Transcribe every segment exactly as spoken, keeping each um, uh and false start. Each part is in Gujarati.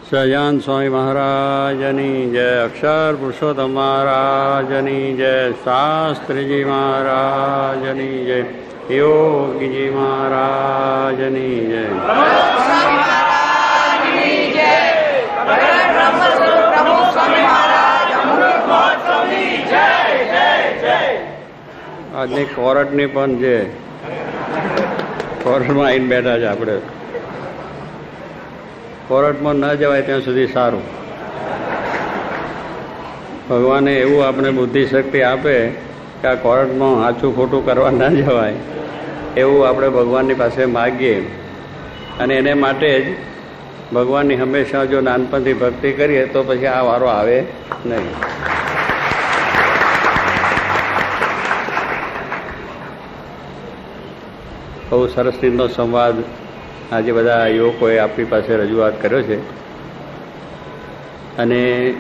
સહજાન સ્વામી મહારાજની જય, અક્ષર પુરુષોત્તમ મહારાજની જય, શાસ્ત્રીજી મહારાજની જય, યોગીજી મહારાજની જય. આજની કોર્ટની પણ જે કોર્ટમાં આવીને બેઠા છે, આપણે કોર્ટમાં ન જવાય ત્યાં સુધી સારું. ભગવાને એવું આપણે બુદ્ધિ શક્તિ આપે કે આ કોર્ટમાં સાચું ખોટું કરવા ન જવાય, એવું આપણે ભગવાનની પાસે માગીએ. અને એને માટે જ ભગવાનની હંમેશા જો નાનપણથી ભક્તિ કરીએ તો પછી આ વારો આવે નહીં. બહુ સરસ રીતનો સંવાદ આજે બધા યુવકોએ આપણી પાસે રજૂઆત કર્યો છે, અને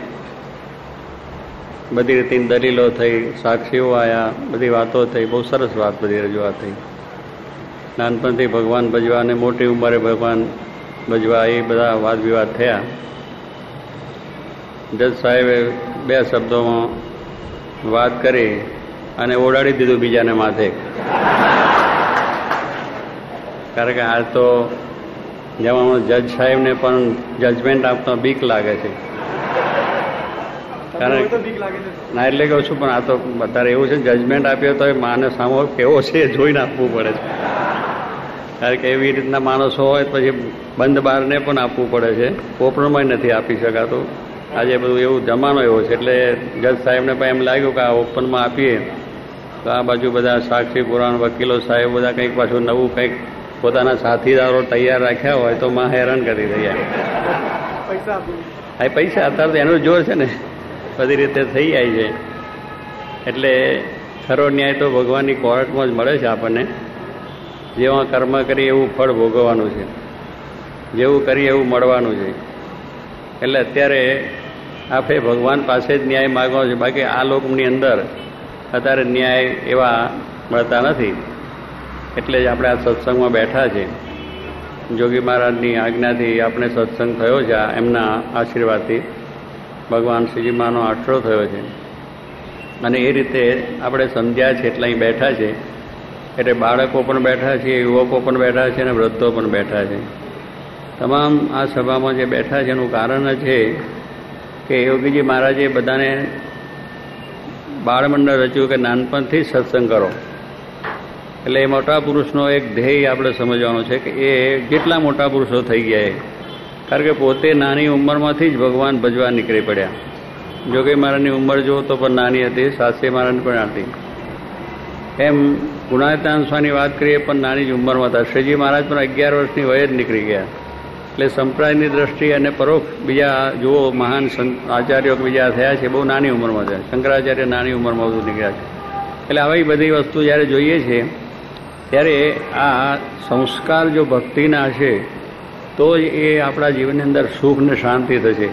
બધી રીતની દલીલો થઈ, સાક્ષીઓ આવ્યા, બધી વાતો થઈ, બહુ સરસ વાત બધી રજૂઆત થઈ. નાનપણથી ભગવાન ભજવા અને મોટી ઉંમરે ભગવાન ભજવા એ બધા વાદ વિવાદ થયા. જજ સાહેબે બે શબ્દોમાં વાત કરી અને ઓડાડી દીધું બીજાને માથે. કારણ કે આ તો જેમાં જજ સાહેબને પણ જજમેન્ટ આપતા બીક લાગે છે. કારણ ના એટલે કહું છું, પણ આ તો અત્યારે એવું છે, જજમેન્ટ આપ્યો તો એ માને સામો કેવો છે એ જોઈને આપવું પડે છે. કારણ કે એવી રીતના માણસો હોય પછી બંધ બારને પણ આપવું પડે છે, ઓપનમાં નથી આપી શકાતું. આજે બધું એવું જમાનો એવો છે, એટલે જજ સાહેબને પણ એમ લાગ્યું કે આ ઓપનમાં આપીએ તો આ બાજુ બધા સાક્ષી પુરાણ વકીલો સાહેબ બધા કંઈક પાછું નવું કંઈક પોતાના સાથીદારો તૈયાર રાખ્યા હોય તો માં હેરાન કરી રહ્યા. હા, પૈસા અત્યારે તો એનું જોર છે ને, બધી રીતે થઈ જાય છે. એટલે ખરો ન્યાય તો ભગવાનની કોર્ટમાં જ મળે છે આપણને. જેવા કર્મ કરી એવું ફળ ભોગવવાનું છે, જેવું કરીએ એવું મળવાનું છે. એટલે અત્યારે આપણે ભગવાન પાસે જ ન્યાય માગવાનો છે. બાકી આ લોકની અંદર અત્યારે ન્યાય એવા મળતા નથી. એટલે જ આપણે આ સત્સંગમાં બેઠા છે. જોગી મહારાજની આજ્ઞાથી આપણે સત્સંગ થયો છે, એમના આશીર્વાદથી ભગવાન શ્રીજીમાનો આશરો થયો છે. અને એ રીતે આપણે સમજ્યા છે એટલે અહીં બેઠા છે. એટલે બાળકો પણ બેઠા છે, યુવકો પણ બેઠા છે, અને વૃદ્ધો પણ બેઠા છે. તમામ આ સભામાં જે બેઠા છે એનું કારણ છે કે યોગીજી મહારાજે બધાને બાળમંડળ રચ્યું કે નાનપણથી જ સત્સંગ કરો. એટલે એ મોટા પુરુષનો એક ધ્યેય આપણે સમજવાનો છે કે એ કેટલા મોટા પુરુષો થઈ ગયા. કારણ કે પોતે નાની ઉંમરમાંથી જ ભગવાન ભજવા નીકળી પડ્યા. જોગી મહારાજની ઉંમર જુઓ તો પણ નાની હતી, શાસ્ત્રી મહારાજની પણ હતી. એમ ગુણાતાન સ્વામીની વાત કરીએ પણ નાની જ ઉંમરમાં હતા. શ્રીજી મહારાજ પણ અગિયાર વર્ષની વયે જ નીકળી ગયા. એટલે સંપ્રદાયની દ્રષ્ટિએ અને પરોક્ષ બીજા જુઓ મહાન આચાર્યો બીજા થયા છે, બહુ નાની ઉંમરમાં થયા. શંકરાચાર્ય નાની ઉંમરમાં બધું નીકળ્યા છે. એટલે આવી બધી વસ્તુ જ્યારે જોઈએ છે ત્યારે આ સંસ્કાર જો ભક્તિના હશે તો જ એ આપણા જીવનની અંદર સુખ ને શાંતિ થશે.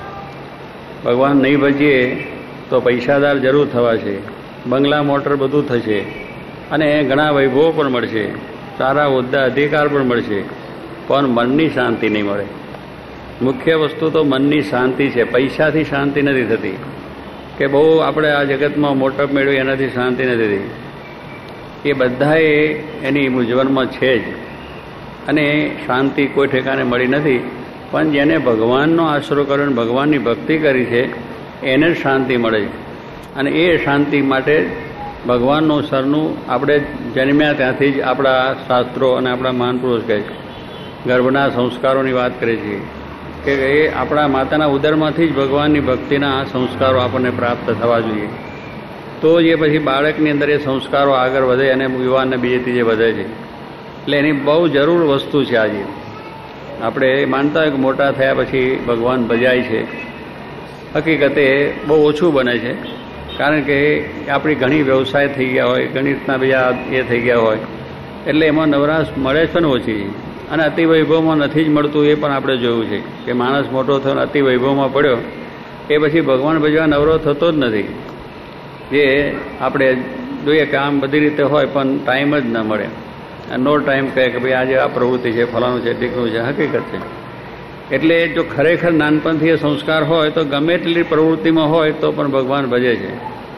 ભગવાન નહીં ભજીએ તો પૈસાદાર જરૂર થવા છે, બંગલા મોટર બધું થશે, અને ઘણા વૈભવો પણ મળશે, સારા હોદ્દા અધિકાર પણ મળશે, પણ મનની શાંતિ નહીં મળે. મુખ્ય વસ્તુ તો મનની શાંતિ છે. પૈસાથી શાંતિ નથી થતી, કે બહુ આપણે આ જગતમાં મોટપ મેળવી એનાથી શાંતિ નથી થતી. એ બધાએ એની મૂંઝવણમાં છે જ, અને શાંતિ કોઈ ઠેકાને મળી નથી. પણ જેને ભગવાનનો આશરો કર્યો, ભગવાનની ભક્તિ કરી છે, એને જ શાંતિ મળે છે. અને એ શાંતિ માટે ભગવાનનું સરનું આપણે જન્મ્યા ત્યાંથી જ આપણા શાસ્ત્રો અને આપણા મહાન પુરુષ કહે છે, ગર્ભના સંસ્કારોની વાત કરે છે કે એ આપણા માતાના ઉદરમાંથી જ ભગવાનની ભક્તિના સંસ્કારો આપણને પ્રાપ્ત થવા જોઈએ. તો જે પછી બાળકની અંદર એ સંસ્કારો આગળ વધે અને યુવાનને બીજે ત્રીજે વધે છે. એટલે એની બહુ જરૂર વસ્તુ છે. આજે આપણે માનતા હોય કે મોટા થયા પછી ભગવાન ભજાય છે, હકીકતે બહુ ઓછું બને છે. કારણ કે આપણી ઘણી વ્યવસાય થઈ ગયા હોય, ઘણી રીતના બીજા એ થઈ ગયા હોય, એટલે એમાં નવરાશ મળે છે ને ઓછી. અને અતિ વૈભવમાં નથી જ મળતું, એ પણ આપણે જોયું છે કે માણસ મોટો થયો અતિ વૈભવમાં પડ્યો એ પછી ભગવાન ભજવા નવરો થતો જ નથી. જે આપણે જોઈએ કે આમ બધી રીતે હોય પણ ટાઈમ જ ન મળે. નો ટાઈમ કહે કે ભાઈ આજે આ પ્રવૃત્તિ છે, ફલાણું છે, ટીકનું છે, હકીકત છે. એટલે જો ખરેખર નાનપણથી એ સંસ્કાર હોય તો ગમે એટલી પ્રવૃત્તિમાં હોય તો પણ ભગવાન ભજે છે.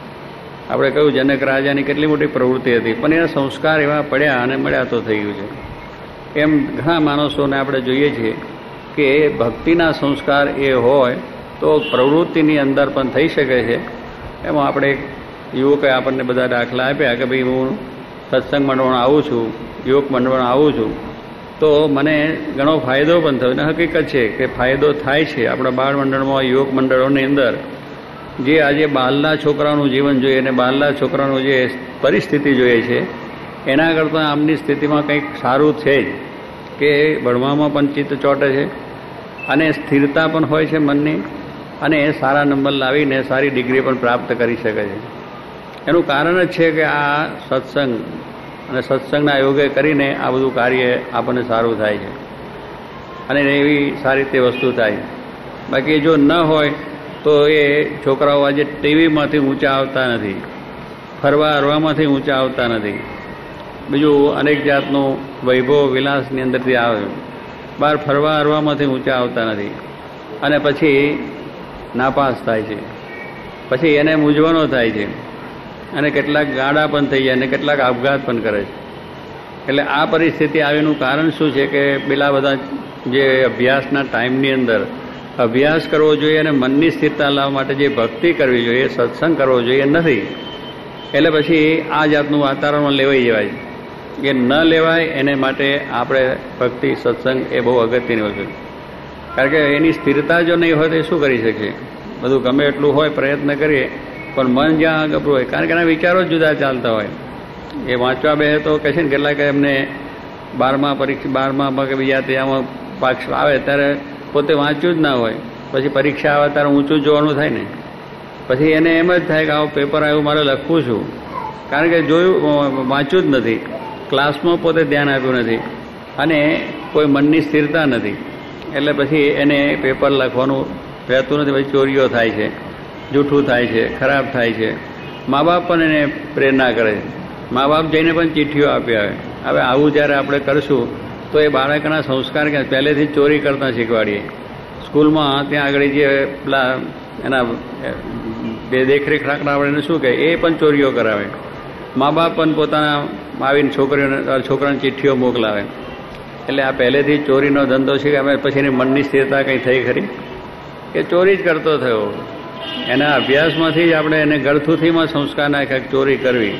આપણે કહ્યું જનક રાજાની કેટલી મોટી પ્રવૃત્તિ હતી, પણ એના સંસ્કાર એવા પડ્યા અને મળ્યા તો થઈ ગયું છે. એમ ઘણા માણસોને આપણે જોઈએ છીએ કે ભક્તિના સંસ્કાર એ હોય તો પ્રવૃત્તિની અંદર પણ થઈ શકે છે. એમાં આપણે યુવકોએ આપણને બધા દાખલા આપ્યા કે ભાઈ હું સત્સંગ મંડળમાં આવું છું, યોગ મંડળમાં આવું છું તો મને ઘણો ફાયદો પણ થયો. અને હકીકત છે કે ફાયદો થાય છે. આપણા બાળ મંડળમાં, યોગ મંડળોની અંદર જે આજે બાલના છોકરાઓનું જીવન જોઈએ અને બાલના છોકરાનું જે પરિસ્થિતિ જોઈએ છે એના કરતાં આમની સ્થિતિમાં કંઈક સારું છે જ કે ભણવામાં પણ ચિત્ત ચોંટે છે અને સ્થિરતા પણ હોય છે મનની, અને એ સારા નંબર લાવીને સારી ડિગ્રી પણ પ્રાપ્ત કરી શકે છે. એનું કારણ જ છે કે આ સત્સંગ અને સત્સંગના યોગે કરીને આ બધું કાર્ય આપણને સારું થાય છે અને એવી સારી રીતે વસ્તુ થાય. બાકી જો ન હોય તો એ છોકરાઓ આજે ટીવીમાંથી ઊંચા આવતા નથી, ફરવા હરવામાંથી ઊંચા આવતા નથી, બીજું અનેક જાતનું વૈભવ વિલાસની અંદરથી આવે, બહાર ફરવા હરવામાંથી ઊંચા આવતા નથી અને પછી નાપાસ થાય છે, પછી એને મૂંઝવણો થાય છે અને કેટલાક ગાડા પણ થઈ જાય અને કેટલાક આપઘાત પણ કરે છે. એટલે આ પરિસ્થિતિ આવીનું કારણ શું છે કે પેલા બધા જે અભ્યાસના ટાઈમની અંદર અભ્યાસ કરવો જોઈએ અને મનની સ્થિરતા લાવવા માટે જે ભક્તિ કરવી જોઈએ, સત્સંગ કરવો જોઈએ નથી. એટલે પછી આ જાતનું વાતાવરણ લેવાઈ જવાય. એ ન લેવાય એને માટે આપણે ભક્તિ સત્સંગ એ બહુ અગત્યની વસ્તુ છે. કારણ કે એની સ્થિરતા જો નહીં હોય તો એ શું કરી શકીએ? બધું ગમે એટલું હોય, પ્રયત્ન કરીએ, પણ મન જ્યાં ગભરું હોય, કારણ કે એના વિચારો જ જુદા ચાલતા હોય. એ વાંચવા બે તો કહે છે ને કેટલાક એમને બારમા પરીક્ષા બારમા કે બીજા ત્યાંમાં પાક્ષ આવે ત્યારે પોતે વાંચ્યું જ ના હોય, પછી પરીક્ષા આવે ત્યારે ઊંચું જોવાનું થાય ને, પછી એને એમ જ થાય કે આવું પેપર આવ્યું મારે લખવું છું, કારણ કે જોયું વાંચ્યું જ નથી, ક્લાસમાં પોતે ધ્યાન આપ્યું નથી અને કોઈ મનની સ્થિરતા નથી. એટલે પછી એને પેપર લખવાનું રહેતું નથી, પછી ચોરીઓ થાય છે, જૂઠું થાય છે, ખરાબ થાય છે. મા બાપ પણ એને પ્રેરણા કરે છે, મા બાપ જઈને પણ ચિઠ્ઠીઓ આપી આવે. હવે આવું જ્યારે આપણે કરશું તો એ બાળકના સંસ્કાર કે પહેલેથી ચોરી કરતા શીખવાડીએ. સ્કૂલમાં ત્યાં આગળ જે પેલા એના બે દેખરેખ રાખનાર આપણે શું કહે, એ પણ ચોરીઓ કરાવે. મા બાપ પણ પોતાના આવીને છોકરીઓને છોકરાને ચિઠ્ઠીઓ મોકલાવે. એટલે આ પહેલેથી ચોરીનો ધંધો છે કે અમે પછી એની મનની સ્થિરતા કંઈ થઈ ખરી? એ ચોરી જ કરતો થયો. એના અભ્યાસમાંથી જ આપણે એને ગળથુથીમાં સંસ્કાર નાખ્યા ચોરી કરવી.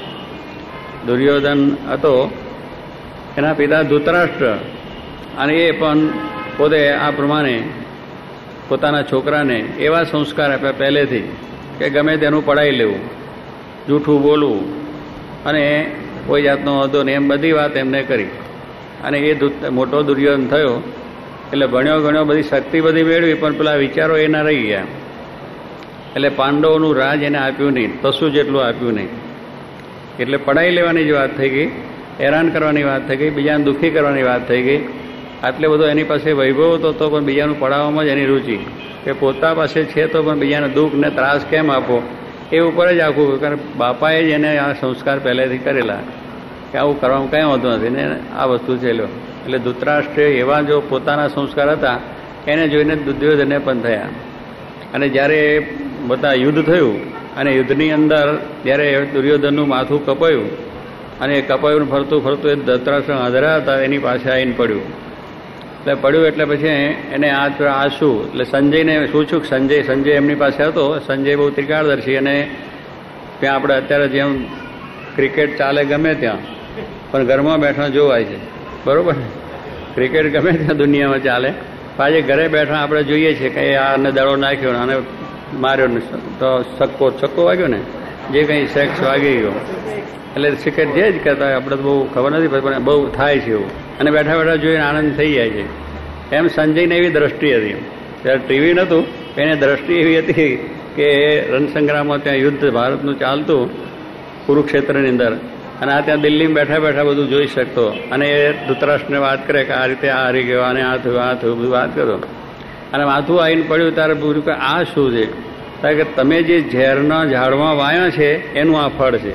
દુર્યોધન હતો, એના પિતા ધૃતરાષ્ટ્ર, અને એ પણ પોતે આ પ્રમાણે પોતાના છોકરાને એવા સંસ્કાર આપ્યા પહેલેથી કે ગમે તેનું પડાવી લેવું, જૂઠું બોલવું અને કોઈ જાતનો હતો ને એમ બધી વાત એમને કરી. અને એ મોટો દુર્યોધન થયો એટલે ભણ્યો ગણ્યો, બધી શક્તિ બધી મેળવી, પણ પેલા વિચારો એના રહી ગયા. એટલે પાંડવોનું રાજ એને આપ્યું નહીં, તસું જેટલું આપ્યું નહીં. એટલે પડાવી લેવાની જ વાત થઈ ગઈ, હેરાન કરવાની વાત થઈ ગઈ, બીજાને દુઃખી કરવાની વાત થઈ ગઈ. આટલે બધો એની પાસે વૈભવ હતો તો પણ બીજાનું પડાવવામાં જ એની રુચિ, કે પોતા પાસે છે તો પણ બીજાને દુઃખ ને ત્રાસ કેમ આપો, એ ઉપર જ આખું. કારણ બાપાએ જ એને આ સંસ્કાર પહેલેથી કરેલા કે આવું કરવામાં કંઈ હોતું નથી ને આ વસ્તુ છે લો. એટલે ધૃતરાષ્ટ્રે એવા જો પોતાના સંસ્કાર હતા એને જોઈને દુર્યોધને પણ થયા. અને જ્યારે બધા યુદ્ધ થયું અને યુદ્ધની અંદર જ્યારે દુર્યોધનનું માથું કપાયું અને એ કપાયું ફરતું ફરતું એ ધૃતરાષ્ટ્ર આંધળા હતા એની પાસે આવીને પડ્યું. એટલે પડ્યું એટલે પછી એને આ આ શું, એટલે સંજયને શું છું, સંજય સંજય એમની પાસે હતો. સંજય બહુ ત્રિકાળદર્શી, અને ત્યાં આપણે અત્યારે જેમ ક્રિકેટ ચાલે ગમે ત્યાં, પણ ઘરમાં બેઠા જોવાય છે, બરાબર ને? ક્રિકેટ ગમે ત્યાં દુનિયામાં ચાલે, પાછી ઘરે બેઠા આપણે જોઈએ છીએ કે આને દડો નાખ્યો અને માર્યો ને તો છક્કો છક્કો વાગ્યો ને, જે કંઈ સેક્સ વાગી ગયો. એટલે ક્રિકેટ જે જ કહેતા આપણે તો બહુ ખબર નથી, પણ બહુ થાય છે એવું, અને બેઠા બેઠા જોઈને આનંદ થઈ જાય છે. એમ સંજયને એવી દ્રષ્ટિ હતી, ત્યારે ટીવી નહોતું, એને દ્રષ્ટિ એવી હતી કે રણસંગ્રામમાં ત્યાં યુદ્ધ ભારતનું ચાલતું કુરુક્ષેત્રની અંદર, અને આ ત્યાં દિલ્હીમાં બેઠા બેઠા બધું જોઈ શકતો. અને એ ધૃતરાષ્ટ્રને વાત કરે કે આ રીતે આ હારી ગયો અને આ થયું આ થયું બધું વાત કરો. અને માથું આવીને પડ્યું ત્યારે પૂછ્યું કે આ શું છે? કારણ કે તમે જે ઝેરના ઝાડમાં વાયા છે એનું આ ફળ છે.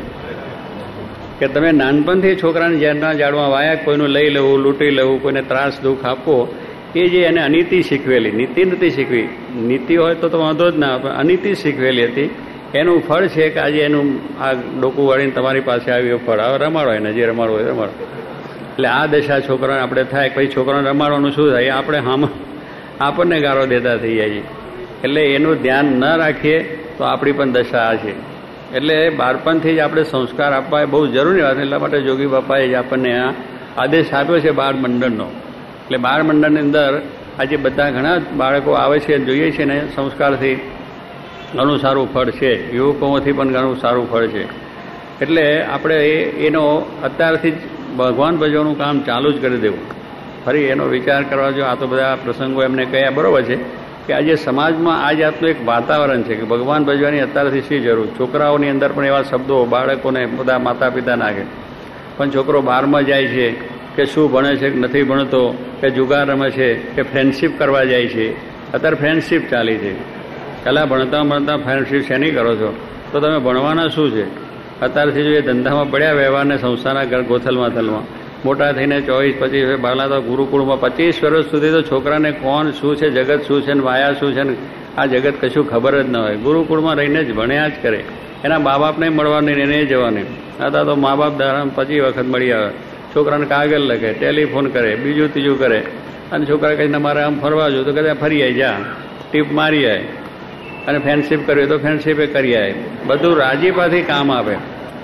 કે તમે નાનપણથી છોકરાને ઝેરના ઝાડમાં વાયા, કોઈનું લઈ લેવું, લૂંટી લેવું, કોઈને ત્રાસ દુઃખ આપવો, એ જે એને અનીતિ શીખવેલી, નીતિ નથી શીખવી, નીતિ હોય તો તો વાંધો જ ના, પણ અનીતિ શીખવેલી હતી, એનું ફળ છે કે આજે એનું આ ડોકું વાળીને તમારી પાસે આવ્યું ફળ. હવે રમાડો એને, જે રમાડવું હોય રમાડો. એટલે આ દશા છોકરાને આપણે થાય, પછી છોકરાને રમાડવાનું શું થાય, આપણે હામ આપણને ગાળો દેતા થઈ જાય છે. એટલે એનું ધ્યાન ન રાખીએ તો આપણી પણ દશા આ છે. એટલે બાળપણથી જ આપણે સંસ્કાર આપવા એ બહુ જરૂરી વાત. એટલા માટે જોગી બાપાએ જ આપણને આ આદેશ આપ્યો છે બાળ મંડળનો. એટલે બાળ મંડળની અંદર આજે બધા ઘણા બાળકો આવે છે, જોઈએ છે ને, સંસ્કારથી ઘણું સારું ફળ છે, યુવકોમાંથી પણ ઘણું સારું ફળ છે. એટલે આપણે એનો અત્યારથી જ ભગવાન ભજવાનું કામ ચાલુ જ કરી દેવું. ફરી એનો વિચાર કરવા જો. આ તો બધા પ્રસંગો એમને કહ્યા બરાબર છે કે આજે સમાજમાં આ જાતનું એક વાતાવરણ છે કે ભગવાન ભજવાની અત્યારથી શી જરૂર. છોકરાઓની અંદર પણ એવા શબ્દો બાળકોને બધા માતા પિતા નાખે, પણ છોકરો બહારમાં જાય છે કે શું ભણે છે કે નથી ભણતો, કે જુગાર રમે છે, કે ફ્રેન્ડશીપ કરવા જાય છે. અત્યારે ફ્રેન્ડશીપ ચાલી છે. પહેલાં ભણતા ભણતા ફ્રેન્ડશીપ શેની કરો છો, તો તમે ભણવાના શું છે. અત્યારથી જો એ ધંધામાં પડ્યા વ્યવહારને સંસ્થાના ઘર ગોથલમાં થલમાં મોટા થઈને ચોવીસ પચીસ બાળા તો ગુરુકુળમાં પચીસ વર્ષ સુધી તો છોકરાને કોણ શું છે, જગત શું છે, ને માયા શું છે, ને આ જગત કશું ખબર જ ન હોય. ગુરુકુળમાં રહીને જ ભણ્યા જ કરે. એના મા બાપને મળવાની એને જવાની. અત્યારે તો મા બાપ દ્વારા પચીસ વખત મળી આવે, છોકરાને કાગળ લખે, ટેલિફોન કરે, બીજું ત્રીજું કરે, અને છોકરા કહીને મારે આમ ફરવા જો તો કદાચ ફરી આવી જા, ટીપ મારી આવે, અને ફ્રેન્ડશીપ કરવી તો ફ્રેન્ડશીપે કરી આવે. બધું રાજીપાથી કામ આપે,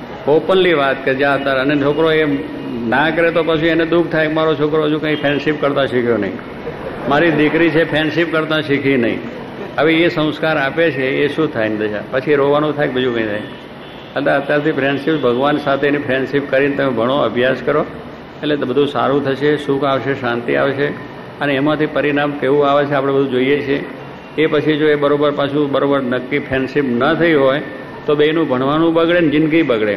ઓપનલી વાત કે જા તાર. અને છોકરો એ ના કરે તો પછી એને દુઃખ થાય, મારો છોકરો હજુ કંઈ ફ્રેન્ડશીપ કરતા શીખ્યો નહીં, મારી દીકરી છે ફ્રેન્ડશીપ કરતા શીખી નહીં. હવે એ સંસ્કાર આપે છે એ શું થાય ને દશા, પછી રોવાનું થાય, બીજું કંઈ થાય. એટલે અત્યારથી ફ્રેન્ડશીપ ભગવાન સાથેની ફ્રેન્ડશીપ કરીને તમે ભણો, અભ્યાસ કરો, એટલે બધું સારું થશે, સુખ આવશે, શાંતિ આવશે. અને એમાંથી પરિણામ કેવું આવે છે આપણે બધું જોઈએ છીએ. એ પછી જો એ બરોબર પાછું બરોબર નક્કી ફ્રેન્ડશીપ ન થઈ હોય તો બેનું ભણવાનું બગડે ને જિંદગી બગડે,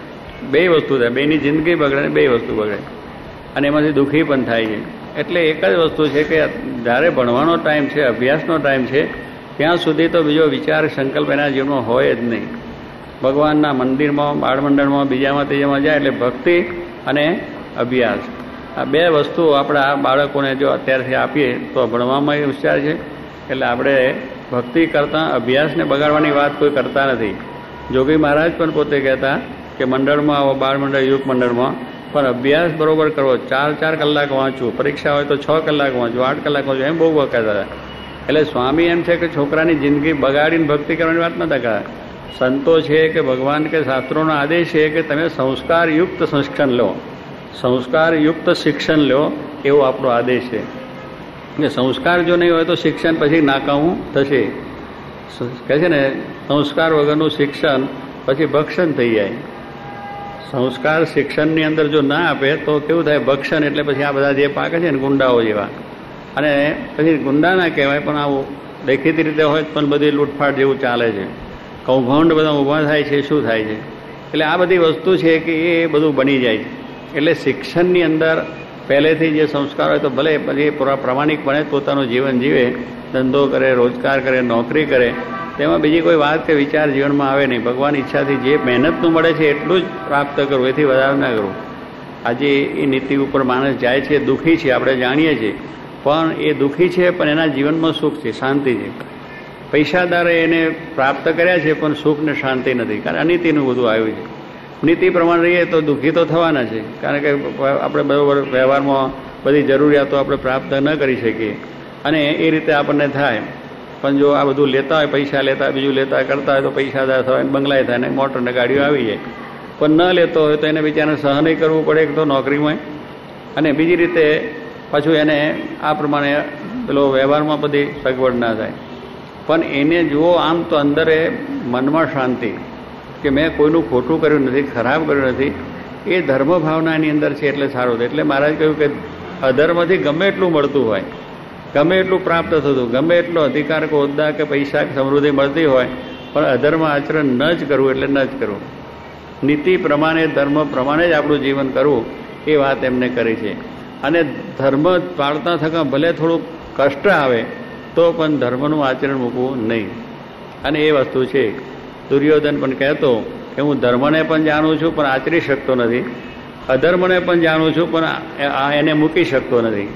બે વસ્તુ થાય. બેની જિંદગી બગડે ને બે વસ્તુ બગડે, અને એમાંથી દુઃખી પણ થાય છે. એટલે એક જ વસ્તુ છે કે જ્યારે ભણવાનો ટાઈમ છે, અભ્યાસનો ટાઈમ છે, ત્યાં સુધી તો બીજો વિચાર સંકલ્પ એના જીવનમાં હોય જ નહીં. ભગવાનના મંદિરમાં, બાળમંડળમાં, બીજામાં ત્રીજામાં જાય એટલે ભક્તિ અને અભ્યાસ, આ બે વસ્તુ આપણા બાળકોને જો અત્યારથી આપીએ તો ભણવામાં હોશિયાર છે. એટલે આપણે ભક્તિ કરતાં અભ્યાસને બગાડવાની વાત કોઈ કરતા નથી. જોગી મહારાજ પણ પોતે કહેતા કે મંડળમાં આવો, બાળ મંડળ, યુવક મંડળમાં, પણ અભ્યાસ બરોબર કરવો. ચાર ચાર કલાક વાંચવું, પરીક્ષા હોય તો છ કલાક વાંચવું, આઠ કલાક વાંચવું, એમ બહુ કહેતા હતા. એટલે સ્વામી એમ છે કે છોકરાની જિંદગી બગાડીને ભક્તિ કરવાની વાત નતા કરતા. સંતો છે કે ભગવાન કે શાસ્ત્રોનો આદેશ છે કે તમે સંસ્કારયુક્ત શિક્ષણ લો, સંસ્કારયુક્ત શિક્ષણ લો, એવો આપણો આદેશ છે. કે સંસ્કાર જો નહીં હોય તો શિક્ષણ પછી નાકામું થશે. કહે છે ને, સંસ્કાર વગરનું શિક્ષણ પછી ભક્ષણ થઈ જાય. સંસ્કાર શિક્ષણની અંદર જો ના આપે તો કેવું થાય, ભક્ષણ. એટલે પછી આ બધા જે પાકે છે ને ગુંડાઓ જેવા, અને પછી ગુંડા ના કહેવાય પણ આવું દેખીતી રીતે હોય પણ બધી લૂંટફાટ જેવું ચાલે છે, કૌભાંડ બધા ઊભા થાય છે. શું થાય છે? એટલે આ બધી વસ્તુ છે કે એ બધું બની જાય છે. એટલે શિક્ષણની અંદર પહેલેથી જે સંસ્કાર હોય તો ભલે પછી પ્રામાણિકપણે પોતાનું જીવન જીવે, ધંધો કરે, રોજગાર કરે, નોકરી કરે, તેમાં બીજી કોઈ વાત કે વિચાર જીવનમાં આવે નહીં. ભગવાન ઈચ્છાથી જે મહેનતનું મળે છે એટલું જ પ્રાપ્ત કરવું, એથી વધારે ના કરવું. આજે એ નીતિ ઉપર માણસ જાય છે, દુઃખી છે, આપણે જાણીએ છીએ, પણ એ દુઃખી છે પણ એના જીવનમાં સુખ છે, શાંતિ છે. પૈસાદારે એને પ્રાપ્ત કર્યા છે પણ સુખ ને શાંતિ નથી, કારણ અનીતિનું બધું આવ્યું છે. નીતિ પ્રમાણે રહીએ તો દુઃખી તો થવાના છે, કારણ કે આપણે બરાબર વ્યવહારમાં બધી જરૂરિયાતો આપણે પ્રાપ્ત ન કરી શકીએ, અને એ રીતે આપણને થાય. પણ જો આ બધું લેતા હોય, પૈસા લેતા બીજું લેતા કરતા હોય તો પૈસાદાર થવાય, બંગલાય થાય ને મોટર ને ગાડીઓ આવી જાય. પણ ન લેતો હોય તો એને બિચારાને સહન કરવું પડે એક તો નોકરીમાં, અને બીજી રીતે પાછું એને આ પ્રમાણે પેલો વ્યવહારમાં બધી સગવડ ના થાય. પણ એને જુઓ આમ તો અંદરે મનમાં શાંતિ કે મેં કોઈનું ખોટું કર્યું નથી, ખરાબ કર્યું નથી, એ ધર્મ ભાવના એની અંદર છે, એટલે સારું. એટલે મહારાજ કહ્યું કે અધર્મથી ગમે એટલું મળતું હોય, ગમે એટલું પ્રાપ્ત થતું, ગમે એટલો અધિકાર કે હોદ્દા કે પૈસા કે સમૃદ્ધિ મળતી હોય, પણ અધર્મ આચરણ ન જ કરવું એટલે ન જ કરવું. નીતિ પ્રમાણે, ધર્મ પ્રમાણે જ આપણું જીવન કરવું, એ વાત એમને કરી છે. અને ધર્મ પાળતા થતા ભલે થોડુંક કષ્ટ આવે તો પણ ધર્મનું આચરણ મૂકવું નહીં. અને એ વસ્તુ છે. દુર્યોધન પણ કહેતો કે હું ધર્મને પણ જાણું છું પણ આચરી શકતો નથી, અધર્મને પણ જાણું છું પણ એને મૂકી શકતો નથી.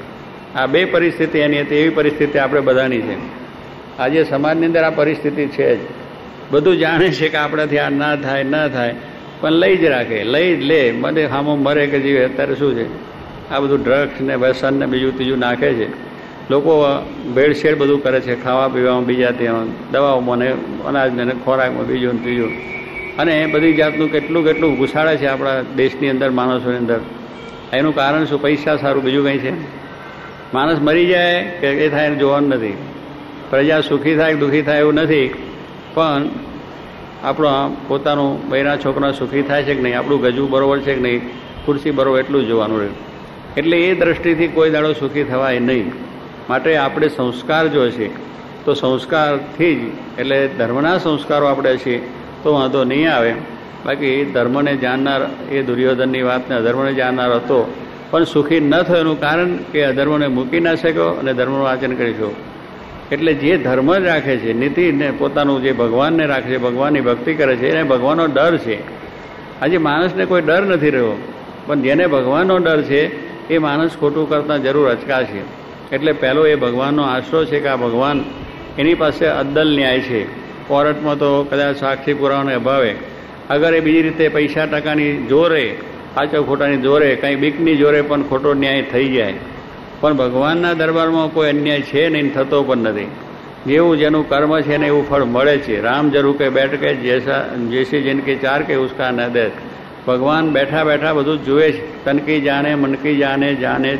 આ બે પરિસ્થિતિ એની હતી, એવી પરિસ્થિતિ આપણે બધાની છે. આજે સમાજની અંદર આ પરિસ્થિતિ છે જ. બધું જાણે છે કે આપણાથી આ ના થાય ન થાય, પણ લઈ જ રાખે, લઈ જ લે. મને હામો મરે કે જીવે. અત્યારે શું છે, આ બધું ડ્રગ્સ ને વ્યસન ને બીજું ત્રીજું નાખે છે. લોકો ભેળસેળ બધું કરે છે, ખાવા પીવામાં, બીજા ત્યાં દવાઓમાં ને અનાજને ને ખોરાકમાં બીજું ને ત્રીજું, અને બધી જાતનું કેટલું કેટલું ઘુસાડે છે આપણા દેશની અંદર, માણસોની અંદર. એનું કારણ શું? પૈસા સારું, બીજું કંઈ છે? માણસ મરી જાય કે એ થાય જોવાનું નથી. પ્રજા સુખી થાય કે દુઃખી થાય એવું નથી, પણ આપણો પોતાનું બૈરા છોકરા સુખી થાય છે કે નહીં, આપણું ગજવું બરોબર છે કે નહીં, ખુરશી બરોબર, એટલું જ જોવાનું રહે. એટલે એ દ્રષ્ટિથી કોઈ દાડો સુખી થવાય નહીં. માટે આપણે સંસ્કાર જો છે તો સંસ્કારથી જ, એટલે ધર્મના સંસ્કારો આપણે છીએ તો વાંધો નહીં આવે. બાકી ધર્મને જાણનાર એ દુર્યોધનની વાતને અધર્મને જાણનાર હતો, પણ સુખી ન થયો. એનું કારણ કે અધર્મને મૂકી ના શક્યો અને ધર્મનું વાંચન કરી શક્યો. એટલે જે ધર્મ જ રાખે છે, નીતિને પોતાનું જે ભગવાનને રાખે છે, ભગવાનની ભક્તિ કરે છે, એને ભગવાનનો ડર છે. આજે માણસને કોઈ ડર નથી રહ્યો, પણ જેને ભગવાનનો ડર છે એ માણસ ખોટું કરતાં જરૂર અચકાશે. એટલે પહેલો એ ભગવાનનો આશરો છે કે આ ભગવાન, એની પાસે અદ્દલ ન્યાય છે. કોર્ટમાં તો કદાચ સાક્ષી પુરાવાને અભાવે, અગર એ બીજી રીતે પૈસા ટકાની જોરે, સાચો ખોટાની જોરે, કંઈ બીકની જોરે પણ ખોટો ન્યાય થઈ જાય. પણ ભગવાનના દરબારમાં કોઈ અન્યાય છે નહીં, થતો પણ નથી. જેવું જેનું કર્મ છે ને એવું ફળ મળે છે. રામ જરૂર કે બેઠ કે જૈસા જૈસી જિનકી ચાર કે ઉસકા ન દે. ભગવાન બેઠા બેઠા બધું જુએ છે. તનકી જાણે મનકી જાણે, જાણે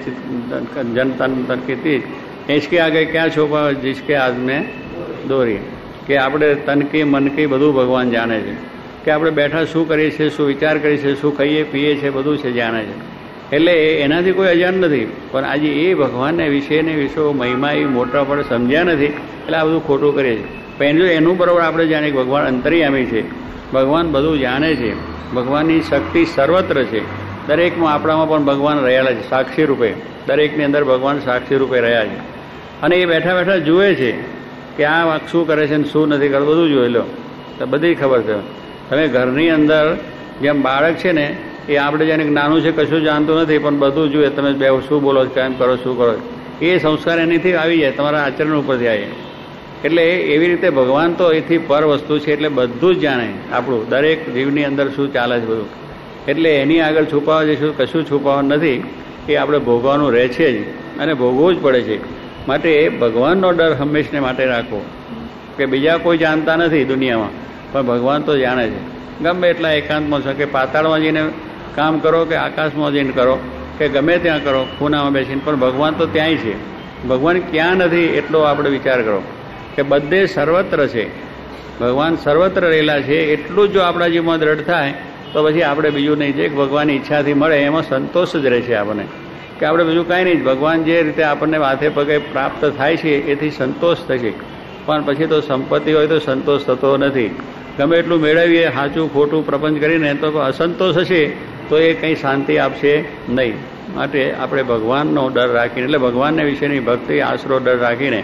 જન તન તનકી તીજ, इसके आगे क्या छुपा जिसके हाथ में દોરી. કે આપણે તનકી મનકી બધું ભગવાન જાણે છે. કે આપણે બેઠા શું કરીએ છીએ, શું વિચાર કરીએ છીએ, શું ખાઈએ પીએ છીએ, બધું છે જાણે છે. એટલે એનાથી કોઈ અજાણ નથી. પણ આજે એ ભગવાનને વિશેને વિશે મહિમા એ મોટા પણ સમજ્યા નથી, એટલે આ બધું ખોટું કરીએ છીએ. પણ જો એનું બરાબર આપણે જાણીએ કે ભગવાન અંતર્યામી છે, ભગવાન બધું જાણે છે, ભગવાનની શક્તિ સર્વત્ર છે. દરેકમાં આપણામાં પણ ભગવાન રહેલા છે સાક્ષી રૂપે. દરેકની અંદર ભગવાન સાક્ષી રૂપે રહ્યા છે. અને એ બેઠા બેઠા જુએ છે કે આ વાક શું કરે છે ને શું નથી કરતું, બધું જોઈ લો તો બધી ખબર છે. તમે ઘરની અંદર જેમ બાળક છે ને, એ આપણે જેને નાનું છે, કશું જાણતું નથી, પણ બધું જુએ. તમે બે શું બોલો છો, કેમ કરો, શું કરો, એ સંસ્કાર એનીથી આવી જાય, તમારા આચરણ ઉપરથી આવી જાય. એટલે એવી રીતે ભગવાન તો એથી પર વસ્તુ છે, એટલે બધું જ જાણે આપણું, દરેક જીવની અંદર શું ચાલે છે બધું. એટલે એની આગળ છુપાવવા જઈશું, કશું છુપાવવા નથી. એ આપણે ભોગવવાનું રહે છે જ, અને ભોગવવું જ પડે છે. માટે ભગવાનનો ડર હંમેશને માટે રાખવો. કે બીજા કોઈ જાણતા નથી દુનિયામાં, પણ ભગવાન તો જાણે છે. ગમે એટલા એકાંતમાં છો, કે પાતાળમાં જઈને કામ કરો કે આકાશમાં જઈને કરો કે ગમે ત્યાં કરો, ખૂણામાં બેસીને, પણ ભગવાન તો ત્યાંય છે. ભગવાન ક્યાં નથી એટલો આપણે વિચાર કરો. કે બધે સર્વત્ર છે, ભગવાન સર્વત્ર રહેલા છે. એટલું જ જો આપણા જીવનમાં દ્રઢ થાય તો પછી આપણે બીજું નહીં. જે ભગવાનની ઈચ્છાથી મળે એમાં સંતોષ જ રહે છે આપણને. કે આપણે બીજું કાંઈ નહીં, ભગવાન જે રીતે આપણને માથે પગે પ્રાપ્ત થાય છે એથી સંતોષ થશે. પણ પછી તો સંપત્તિ હોય તો સંતોષ થતો નથી. ગમે એટલું મેળવીએ સાચું ખોટું પ્રપંચ કરીને તો અસંતોષ હશે તો એ કંઈ શાંતિ આપશે નહીં. માટે આપણે ભગવાનનો ડર રાખીને, એટલે ભગવાનને વિશેની ભક્તિ, આશરો, ડર રાખીને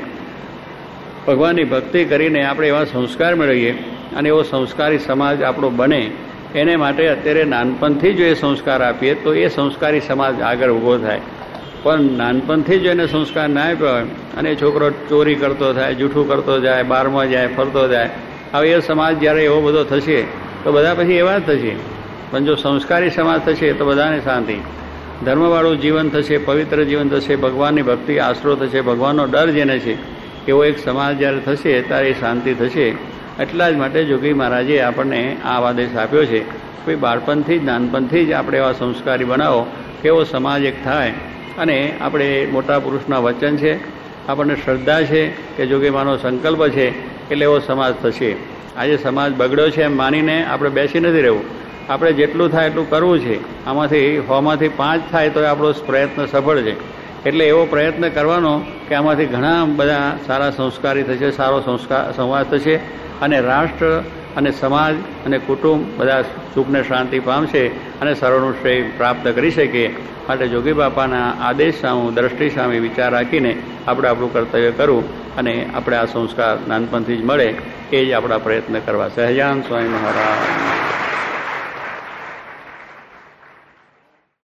ભગવાનની ભક્તિ કરીને આપણે એવા સંસ્કાર મેળવીએ અને એવો સંસ્કારી સમાજ આપણો બને. એને માટે અત્યારે નાનપણથી જો એ સંસ્કાર આપીએ તો એ સંસ્કારી સમાજ આગળ ઊભો થાય. પણ નાનપણથી જો એને સંસ્કાર ના આપ્યો હોય અને છોકરો ચોરી કરતો થાય, જૂઠું કરતો જાય, બારમાં જાય, ફરતો જાય, હવે એ સમાજ જ્યારે એવો બધો થશે તો બધા પછી એવા જ થશે. પણ જો સંસ્કારી સમાજ થશે તો બધાને શાંતિ, ધર્મવાળું જીવન થશે, પવિત્ર જીવન થશે, ભગવાનની ભક્તિ આશરો થશે, ભગવાનનો ડર જેને છે એવો એક સમાજ જ્યારે થશે ત્યારે શાંતિ થશે. એટલા જ માટે જોગી મહારાજે આપણને આ આદેશ આપ્યો છે કે બાળપણથી જ, નાનપણથી જ આપણે એવા સંસ્કારી બનાવો કે એવો સમાજ એક થાય. અને આપણે મોટા પુરુષના વચન છે, આપણને શ્રદ્ધા છે કે જોગીમાનો સંકલ્પ છે, એટલે એવો સમાજ થશે. આજે સમાજ બગડ્યો છે એમ માનીને આપણે બેસી નથી રહેવું. આપણે જેટલું થાય એટલું કરવું છે. આમાંથી હોમાંથી પાંચ થાય તો આપણો પ્રયત્ન સફળ છે. એટલે એવો પ્રયત્ન કરવાનો કે આમાંથી ઘણા બધા સારા સંસ્કારી થશે, સારો સંસ્કાર સંવાદ થશે, અને રાષ્ટ્ર અને સમાજ અને કુટુંબ બધા સુખને શાંતિ પામશે અને સર્વનું શ્રેય પ્રાપ્ત કરી શકીએ. માટે જોગી બાપાના આદેશ સામે, દ્રષ્ટિ સામે વિચાર રાખીને આપણે આપણું કર્તવ્ય કરવું અને આપણે આ સંસ્કાર નાનપણથી જ મળે એ જ આપણા પ્રયત્ન કરવા. સહજાન સ્વામી મહારાજ.